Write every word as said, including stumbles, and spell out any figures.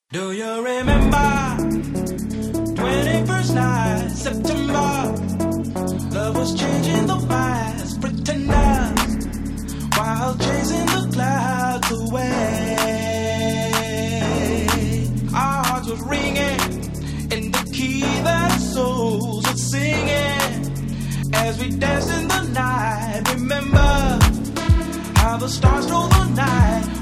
Do you remember twenty-first night, September? Love was changing the vibes, pretenders, while chasing the clouds away. Our hearts was ringing in the key that souls were singing as we danced in the night. Remember how the stars stole the night.